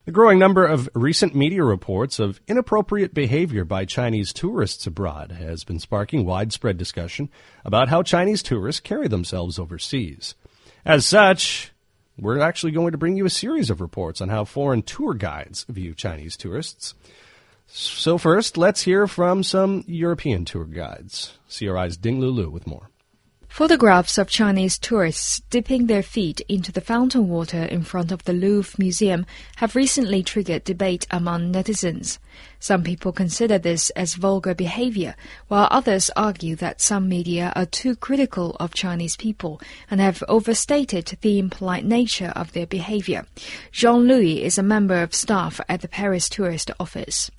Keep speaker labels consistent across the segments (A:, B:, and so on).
A: The growing number of recent media reports of inappropriate behavior by Chinese tourists abroad has been sparking widespread discussion about how Chinese tourists carry themselves overseas. As such, we're actually going to bring you a series of reports on how foreign tour guides view Chinese tourists. So first, let's hear from some European tour guides. CRI's Ding Lulu with more.
B: Photographs of Chinese tourists dipping their feet into the fountain water in front of the Louvre Museum have recently triggered debate among netizens. Some people consider this as vulgar behavior, while others argue that some media are too critical of Chinese people and have overstated the impolite nature of their behavior. Jean-Louis is a member of staff at the Paris Tourist Office.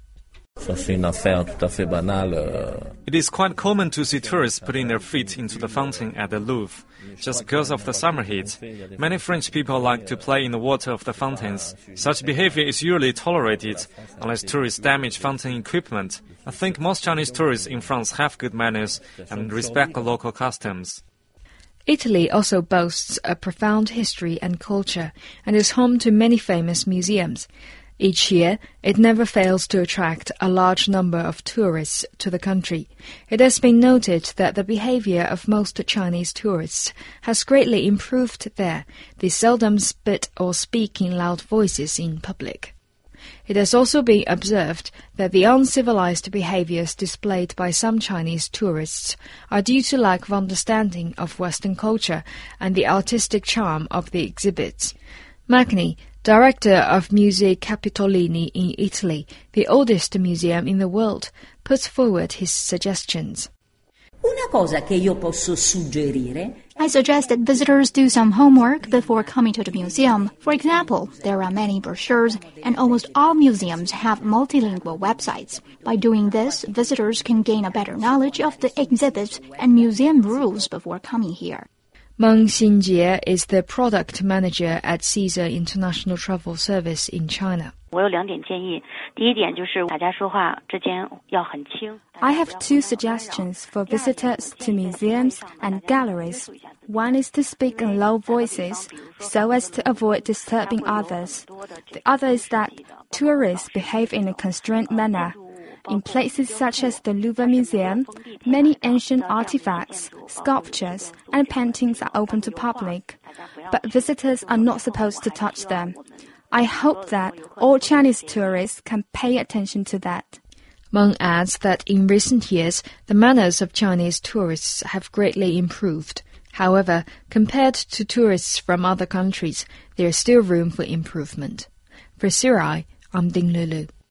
C: It is quite common to see tourists putting their feet into the fountain at the Louvre, just because of the summer heat. Many French people like to play in the water of the fountains. Such behavior is usually tolerated, unless tourists damage fountain equipment. I think most Chinese tourists in France have good manners and respect the local customs.
B: Italy also boasts a profound history and culture, and is home to many famous museums. Each year, it never fails to attract a large number of tourists to the country. It has been noted that the behavior of most Chinese tourists has greatly improved there. They seldom spit or speak in loud voices in public. It has also been observed that the uncivilized behaviors displayed by some Chinese tourists are due to lack of understanding of Western culture and the artistic charm of the exhibits. Magni, director of Musei Capitolini in Italy, the oldest museum in the world, puts forward his suggestions.
D: I suggest that visitors do some homework before coming to the museum. For example, there are many brochures, and almost all museums have multilingual websites. By doing this, visitors can gain a better knowledge of the exhibits and museum rules before coming here.
B: Meng Xinjie is the product manager at Caesar International Travel Service in China.
E: I
F: have two suggestions for visitors to museums and galleries. One is to speak in low voices so as to avoid disturbing others. The other is that tourists behave in a constrained manner. In places such as the Louvre Museum, many ancient artifacts, sculptures, and paintings are open to public, but visitors are not supposed to touch them. I hope that all Chinese tourists can pay attention to that.
B: Meng adds that in recent years, the manners of Chinese tourists have greatly improved. However, compared to tourists from other countries, there is still room for improvement. For CRI, I'm Ding Lulu.